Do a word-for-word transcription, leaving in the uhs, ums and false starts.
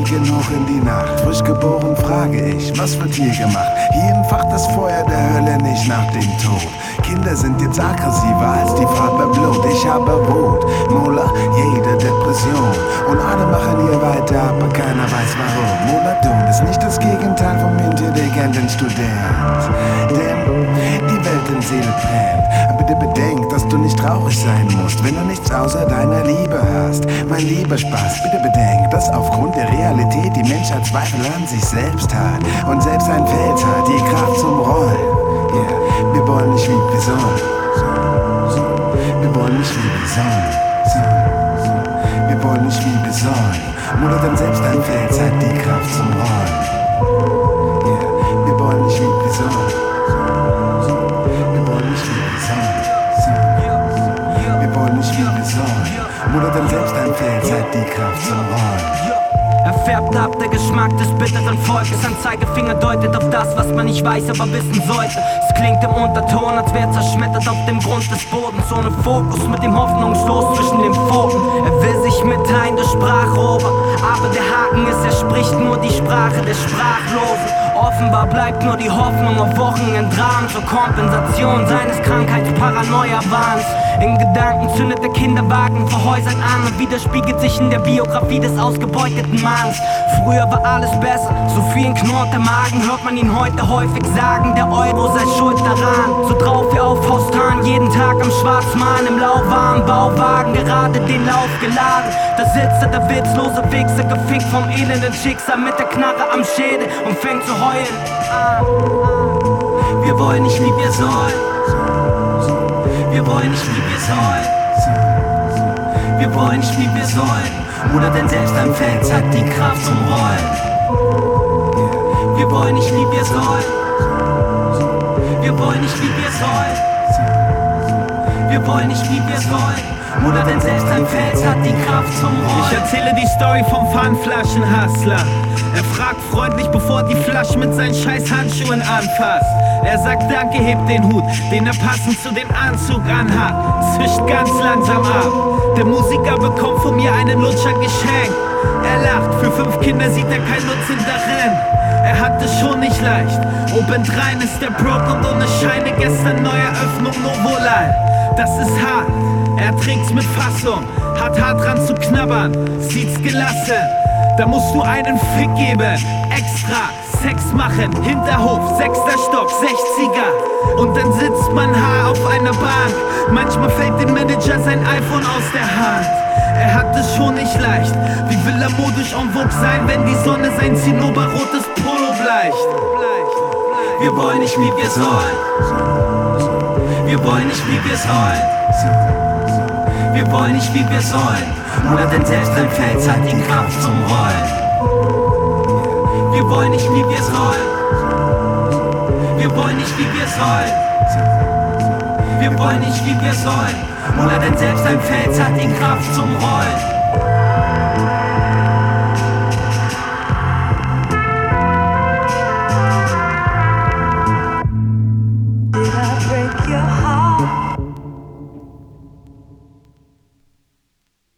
fliegen hoch in die Nacht. Frisch geboren frage ich, was wird hier gemacht? Hier entfacht das Feuer der Hölle nicht nach dem Tod. Kinder sind jetzt aggressiver als die Farbe Blut. Ich habe Wut, Mola, jede Depression. Und alle machen hier weiter, aber keiner weiß warum. Moladon ist nicht das Gegenteil vom intelligenten Student. Denn die Welt in Seele brennt. Bitte bedenk, dass du nicht traurig sein musst, wenn du nichts außer deiner Liebe hast. Mein lieber Spaß, bitte bedenk, dass aufgrund der Realität die Menschheit Zweifel an sich selbst hat. Und selbst ein Fels hat die Kraft zum Rollen. Yeah. Wir wollen nicht wie wir sollen. Wir wollen nicht wie wir sollen. Wir wollen nicht wie wir sollen. Oder denn selbst ein Fels hat die Kraft zum Rollen. Yeah. Wir wollen nicht wie wir sollen. Wir wollen nicht wie wir sollen. Wir wollen nicht wie wir sollen. Oder denn selbst ein Fels hat die Kraft zum Rollen. Er färbt ab, der Geschmack des bitteren Volkes. Ein Zeigefinger deutet auf das, was man nicht weiß, aber wissen sollte. Es klingt im Unterton, als wär zerschmettert auf dem Grund des Bodens. Ohne Fokus, mit dem hoffnungslos zwischen den Pfoten. Er will sich mitteilen durch Sprachrohre, aber der Haken ist, er spricht nur die Sprache der Sprachlosen. Offenbar bleibt nur die Hoffnung auf Wochenenddramen zur Kompensation seines Krankheitsparanoia-Wahns. In Gedanken zündet der Kinderwagen vor Häusern an und widerspiegelt sich in der Biografie des ausgebeuteten Manns. Früher war alles besser, so vielen knurrt der Magen, hört man ihn heute häufig sagen, der Euro sei schuld daran. So drauf wie auf Faustan, jeden Tag am Schwarzmann, im lauwarmen Bauwagen, gerade den Lauf geladen. Da sitzt er, der witzlose Wichser, gefickt vom elenden Schicksal mit der Knarre am Schädel und fängt zu heulen. Wir wollen nicht wie wir sollen. Wir wollen nicht wie wir sollen. Wir wollen nicht wie wir sollen. Oder denn selbst ein Fels hat die Kraft zum Rollen. Wir wollen nicht wie wir sollen. Wir wollen nicht wie wir sollen. Wir wollen nicht wie wir sollen. Oder denn selbst ein Fels hat die Kraft zum Rollen. Ich erzähle die Story vom Pfandflaschenhustler. Er fragt freundlich, bevor die Flasche mit seinen scheiß Handschuhen anfasst. Er sagt danke, hebt den Hut, den er passend zu dem Anzug anhat. Zischt ganz langsam ab. Der Musiker bekommt von mir einen Lutscher geschenkt. Er lacht, für fünf Kinder sieht er kein Nutzen darin. Er hat es schon nicht leicht. Obendrein ist er broke und ohne Scheine. Gestern Neueröffnung Novolal. Das ist hart, er trägt's mit Fassung. Hat hart dran zu knabbern, sieht's gelassen. Da musst du einen Fick geben, extra Sex machen, Hinterhof, sechster Stock, sechziger. Und dann sitzt man Haar auf einer Bank. Manchmal fällt dem Manager sein iPhone aus der Hand. Er hat es schon nicht leicht. Wie will er modisch en vogue sein, wenn die Sonne sein zinnoberrotes Polo bleicht? Wir wollen nicht wie wir sollen. Wir wollen nicht wie wir sollen. Wir wollen nicht wie wir sollen. Oder denn selbst ein Fels hat die Kraft zum Rollen. Wir wollen nicht wie wir sollen. Wir wollen nicht wie wir sollen. Wir wollen nicht wie wir sollen. Oder denn selbst ein Fels hat die Kraft zum Rollen.